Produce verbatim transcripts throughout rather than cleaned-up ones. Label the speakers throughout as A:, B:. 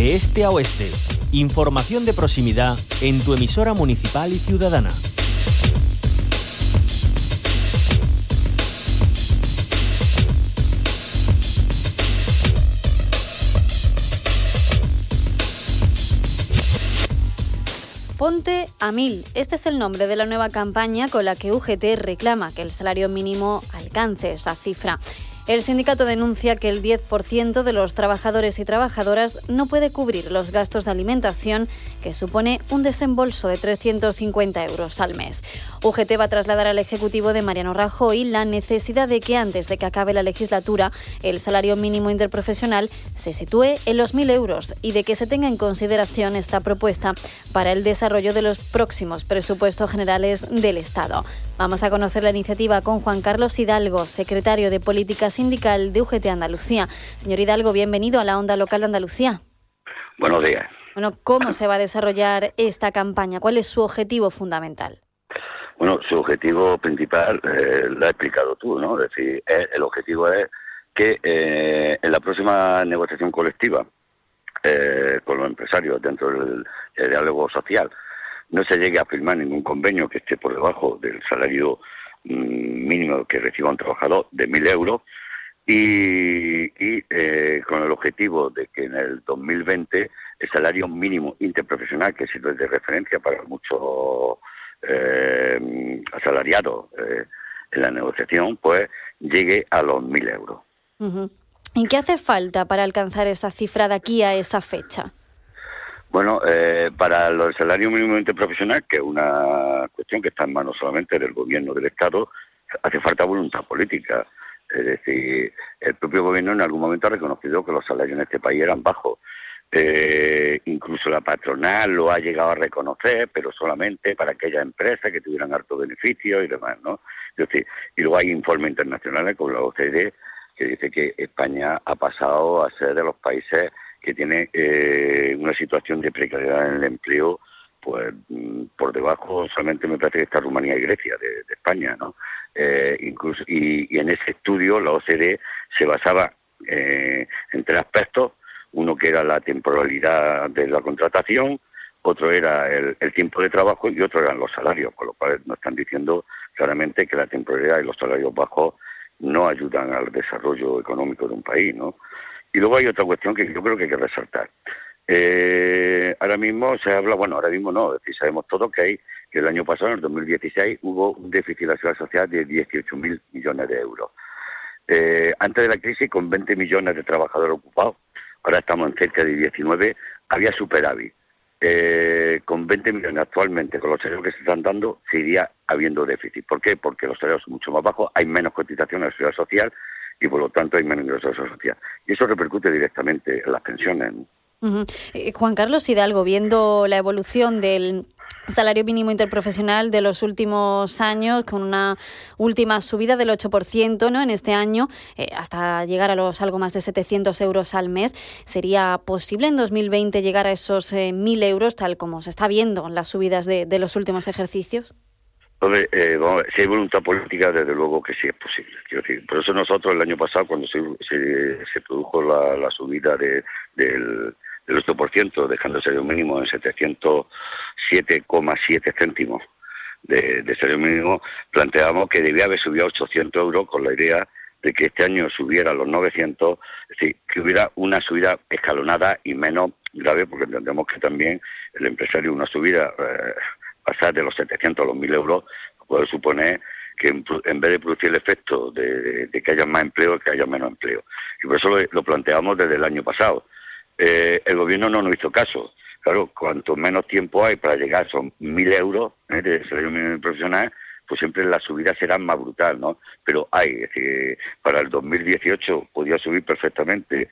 A: de este a oeste. Información de proximidad en tu emisora municipal y ciudadana.
B: Ponte a mil. Este es el nombre de la nueva campaña con la que U G T reclama que el salario mínimo alcance esa cifra. El sindicato denuncia que el diez por ciento de los trabajadores y trabajadoras no puede cubrir los gastos de alimentación, que supone un desembolso de trescientos cincuenta euros al mes. U G T va a trasladar al Ejecutivo de Mariano Rajoy la necesidad de que antes de que acabe la legislatura el salario mínimo interprofesional se sitúe en los mil euros y de que se tenga en consideración esta propuesta para el desarrollo de los próximos presupuestos generales del Estado. Vamos a conocer la iniciativa con Juan Carlos Hidalgo, secretario de Política Sindical de U G T Andalucía. Señor Hidalgo, bienvenido a la Onda Local de Andalucía.
C: Buenos días.
B: Bueno, ¿cómo se va a desarrollar esta campaña? ¿Cuál es su objetivo fundamental?
C: Bueno, su objetivo principal eh, lo has explicado tú, ¿no? Es decir, es, el objetivo es que eh, en la próxima negociación colectiva eh, con los empresarios dentro del, del diálogo social no se llegue a firmar ningún convenio que esté por debajo del salario mmm, mínimo que reciba un trabajador de mil euros y, y eh, con el objetivo de que en el dos mil veinte el salario mínimo interprofesional, que sirve de referencia para muchos eh, asalariados eh, en la negociación, pues llegue a los mil euros.
B: Uh-huh. ¿Y qué hace falta para alcanzar esa cifra de aquí a esa fecha?
C: Bueno, eh, para el salario mínimo interprofesional, que es una cuestión que está en manos solamente del gobierno del Estado, hace falta voluntad política. Es decir, el propio gobierno en algún momento ha reconocido que los salarios en este país eran bajos. Eh, incluso la patronal lo ha llegado a reconocer, pero solamente para aquellas empresas que tuvieran altos beneficios y demás, ¿no? Es decir, y luego hay informes internacionales como la O C D que dice que España ha pasado a ser de los países que tiene eh, una situación de precariedad en el empleo, pues por debajo solamente me parece que está Rumanía y Grecia de, de España, ¿no? Eh, incluso y, y en ese estudio la O C D se basaba eh, en tres aspectos: uno que era la temporalidad de la contratación, otro era el, el tiempo de trabajo y otro eran los salarios, con lo cual nos están diciendo claramente que la temporalidad y los salarios bajos no ayudan al desarrollo económico de un país, ¿no? Y luego hay otra cuestión que yo creo que hay que resaltar. Eh, ahora mismo se habla, bueno, ahora mismo no, es decir, sabemos todos que hay que el año pasado, en el dos mil dieciséis, hubo un déficit de la seguridad social de dieciocho mil millones de euros. Eh, antes de la crisis, con veinte millones de trabajadores ocupados, ahora estamos en cerca de diecinueve, había superávit. Eh, con veinte millones actualmente, con los salarios que se están dando, seguiría habiendo déficit. ¿Por qué? Porque los salarios son mucho más bajos, hay menos cotización a la seguridad social y por lo tanto hay menos ingresos a la seguridad social. Y eso repercute directamente en las pensiones.
B: Uh-huh. Eh, Juan Carlos Hidalgo, viendo la evolución del salario mínimo interprofesional de los últimos años, con una última subida del ocho por ciento, ¿no?, en este año, eh, hasta llegar a los algo más de setecientos euros al mes, ¿sería posible en dos mil veinte llegar a esos eh, mil euros, tal como se está viendo en las subidas de, de los últimos ejercicios?
C: Hombre, eh, vamos a ver, si hay voluntad política, desde luego que sí es posible. Quiero decir, por eso nosotros el año pasado, cuando se, se, se produjo la, la subida de, del, del ocho por ciento, dejando el salario mínimo en setecientos siete coma siete céntimos de, de salario mínimo, planteábamos que debía haber subido a ochocientos euros con la idea de que este año subiera a los novecientos, es decir, que hubiera una subida escalonada y menos grave, porque entendemos que también el empresario una subida... Eh, pasar de los setecientos a los mil euros puede suponer que en, en vez de producir el efecto de, de, de que haya más empleo, que haya menos empleo. Y por eso lo, lo planteamos desde el año pasado. Eh, el gobierno no nos hizo caso. Claro, cuanto menos tiempo hay para llegar a esos mil euros ¿eh? de salario mínimo profesional, pues siempre la subida será más brutal, ¿no? Pero hay, es decir, para el dos mil dieciocho podía subir perfectamente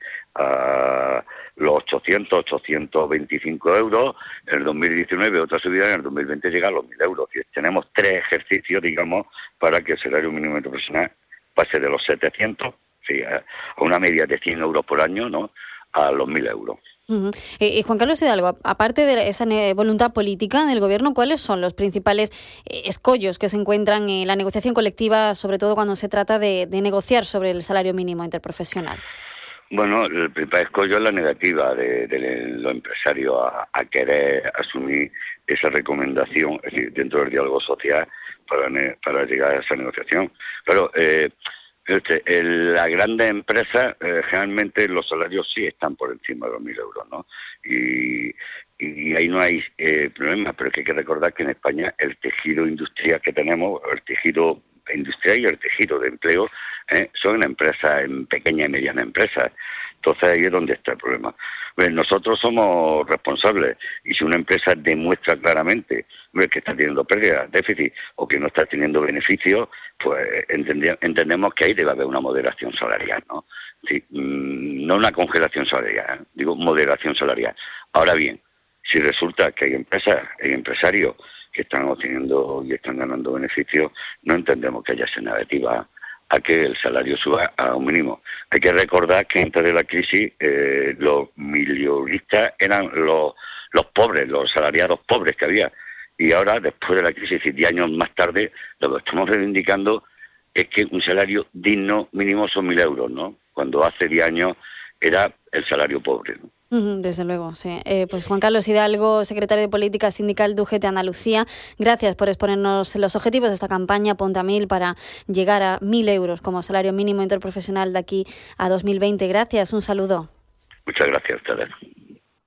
C: a los ochocientos, ochocientos veinticinco euros, en el dos mil diecinueve otra subida, en el dos mil veinte llega a los mil euros. Es decir, tenemos tres ejercicios, digamos, para que el salario mínimo interprofesional pase de los setecientos, sí, a una media de cien euros por año, ¿no?, a los mil euros.
B: Uh-huh. Eh, eh, Juan Carlos Hidalgo, aparte de esa ne- voluntad política del Gobierno, ¿cuáles son los principales eh, escollos que se encuentran en la negociación colectiva, sobre todo cuando se trata de, de negociar sobre el salario mínimo interprofesional?
C: Bueno, el principal escollo es la negativa de, de los empresarios a, a querer asumir esa recomendación, es decir, dentro del diálogo social para, para llegar a esa negociación. Pero eh, este, el, las grandes empresas, eh, generalmente los salarios sí están por encima de los mil euros, ¿no? Y, y ahí no hay eh, problema, pero es que hay que recordar que en España el tejido industrial que tenemos, el tejido industrial y el tejido de empleo eh, son empresas, en pequeñas y medianas empresas. Entonces ahí es donde está el problema. Pues nosotros somos responsables y si una empresa demuestra claramente pues, que está teniendo pérdidas, déficit o que no está teniendo beneficios, pues entendemos, entendemos que ahí debe haber una moderación salarial, ¿no? Sí, mmm, no una congelación salarial, ¿eh? Digo moderación salarial. Ahora bien, si resulta que hay empresas, hay empresarios que están obteniendo y están ganando beneficios, no entendemos que haya esa negativa a que el salario suba a un mínimo. Hay que recordar que antes de la crisis eh, los millonistas eran los, los pobres, los asalariados pobres que había. Y ahora, después de la crisis, y diez años más tarde, lo que estamos reivindicando es que un salario digno mínimo son mil euros, ¿no? Cuando hace diez años era el salario pobre, ¿no?
B: Desde luego, sí. Eh, pues Juan Carlos Hidalgo, secretario de Política Sindical de U G T Andalucía, gracias por exponernos los objetivos de esta campaña Ponte a Mil para llegar a mil euros como salario mínimo interprofesional de aquí a dos mil veinte. Gracias, un saludo.
C: Muchas gracias a ustedes.